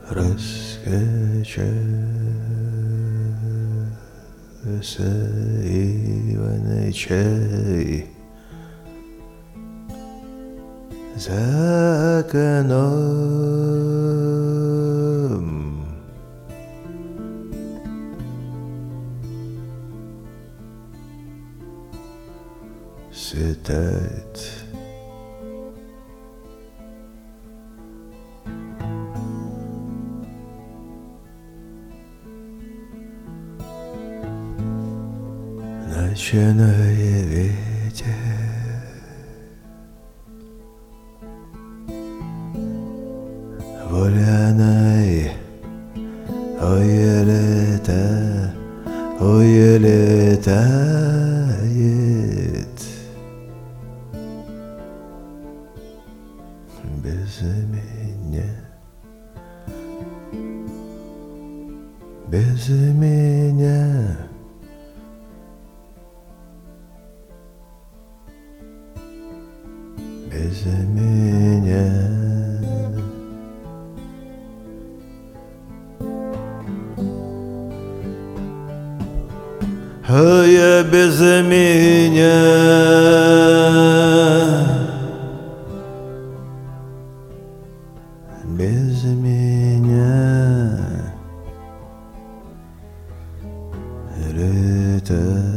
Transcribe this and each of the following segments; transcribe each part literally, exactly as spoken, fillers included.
Раскачался Иван-чай за окном. Светает. Ночной ветер Воляной, ой, лето, ой, летает без меня, без меня. Без меня. А я без меня. Без меня. Летает.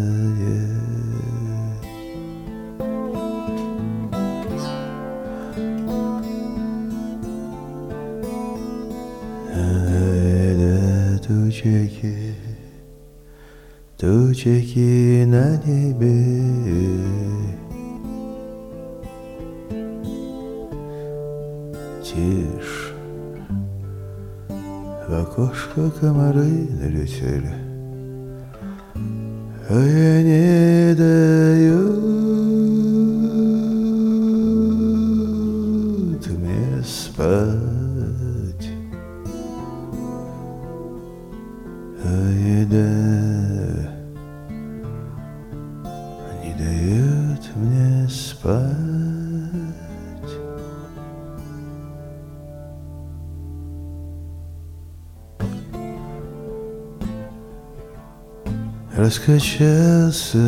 Тучки, тучки на небе, тишь, в окошко комары налетели, а я не дают мне спать. Еда не дает мне спать. Раскачался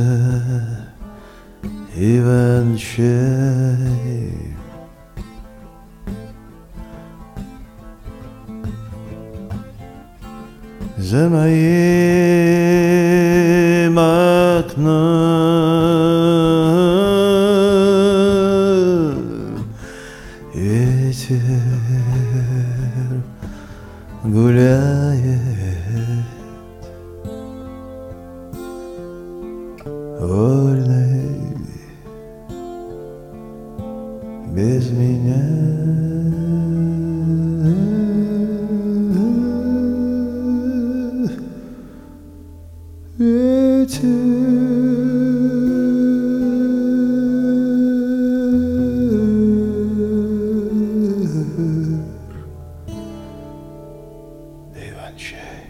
Иван-чай за моим окном. Ветер гуляет, вольный без меня. Ветер Иван-чай.